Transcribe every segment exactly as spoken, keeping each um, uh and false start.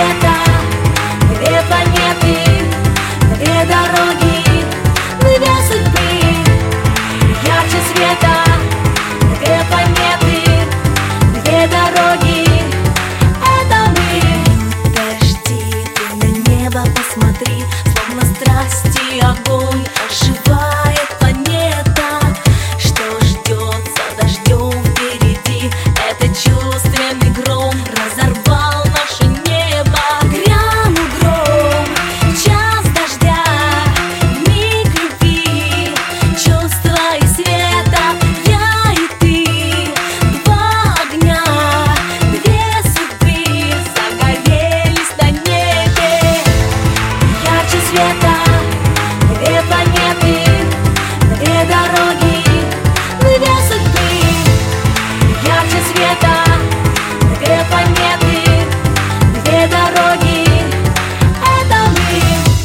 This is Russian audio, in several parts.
света, две планеты, две дороги, две судьбы. Ярче света, две планеты, две дороги. Это мы. Дожди, ты на небо посмотри, словно страсти огонь оживает планета. Что ждет за дождем впереди? Это чувственный гром разорвал наше небо. Грянул гром, час дождя, миг любви, чувства и света. Я и ты, два огня, две судьбы загорелись на небе. Ярче света, две планеты, две дороги, две судьбы. Ярче света, две планеты, две дороги. Это мы.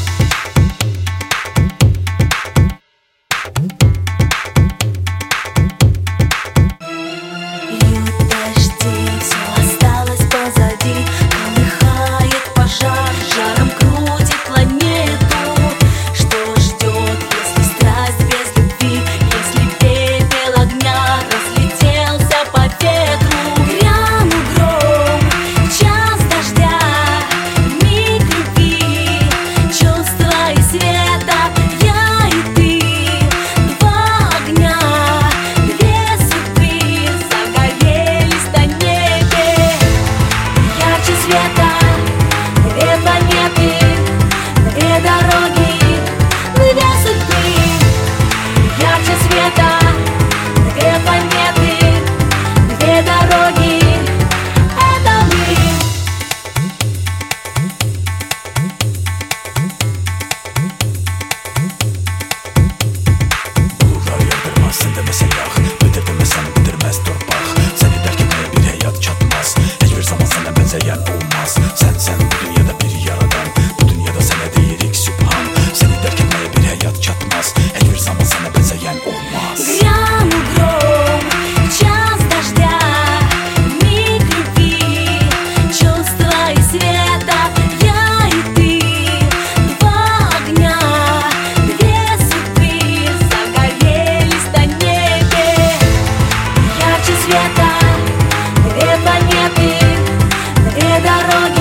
Льют дожди, все осталось позади. Полыхает пожар, жаром крутит планету. Что ждет, если страсть без любви? Если пепел огня разлетелся по ветру? Грянул гром, час дождя, миг любви, чувства и света. Я и ты, два огня, две судьбы загорелись на небе. Ярче света, две планеты, две дороги, две судьбы. Ярче света, две планеты, две дороги. Это мы. Bulurlar yardırmaz sende mesela. Bitirdim ve seni bitirmez torpaq. Seni terk etmeye bir hayat çatmaz. Hiçbir zaman sana benzeyen olmaz. Sen sen bu dünyada bir yaradan. Bu dünyada sana deyirik sübhan. Seni terk etmeye bir hayat çatmaz. Hiçbir zaman sana benzeyen olmaz. Грянул гром, час дождя, миг любви, чувства и света. Я и ты, два огня, две судьбы загорелись на небе. Ярче света, две планеты, две дороги.